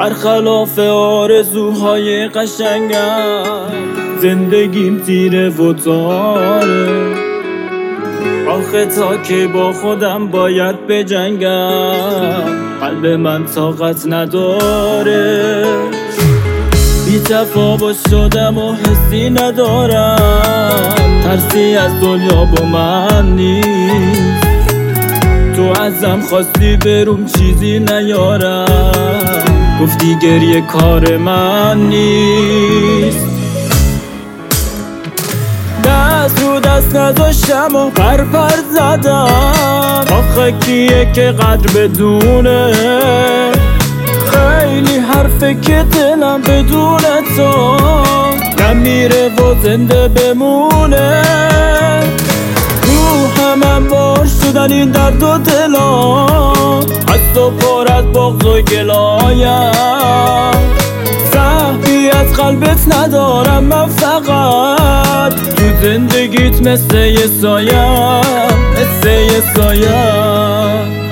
برخلاف آرزوهای قشنگم زندگیم تیره و تاره. آخه تا که با خودم باید بجنگم، قلب من طاقت نداره. بی تفاوت شدم و حسی ندارم، ترسی از دنیا با من نیست. تو ازم خواستی بروم چیزی نیارم، گفتی گریه کار من نیست. دست رو دست نذاشتم و پر زدم، آخه کیه که قدر بدونه. خیلی حرفه که دلم بدون تو نمیره و زنده بمونه. روحم بار شدن این درد و دلا، از تو پر از بغض و گلایم. صحبی از قلبت ندارم من، فقط تو زندگیت مثل یه سایم، مثل یه سایم.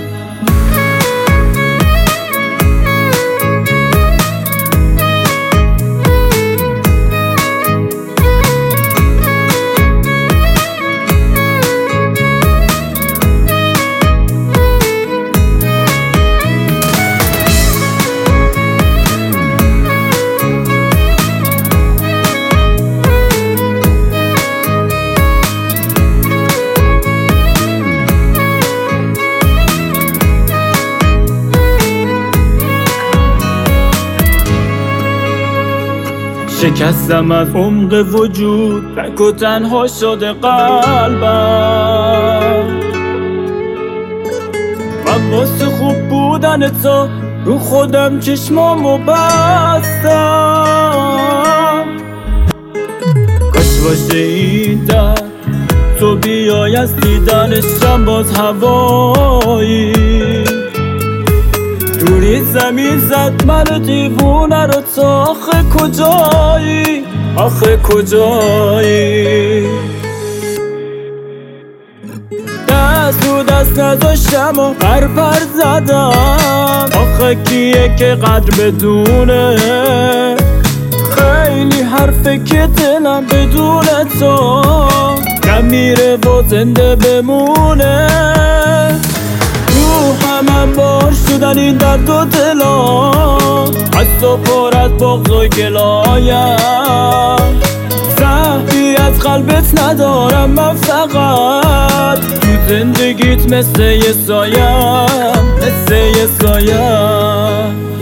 شکستم از عمق وجود، تک و تنها شده قلبم. من واسه خوب بودن تو رو خودم چشمامو بستم. کاش باشه این در تو بیای از دیدنشم باز هوایی. دوری زمین زد من دیوونه رو تو، آخه کجایی، آخه کجایی. دست رو دست نذاشتم و پر زدم، آخه کیه که قدر بدونه. خیلی حرفه که دلم بدون تو نمیره و زنده بمونه. روحم بار شدن این درد و دلا، از تو پر از بغض و گلایم. صحبی از قلبت ندارم من، فقط تو زندگیت مثل یه سایم، مثل یه سایم.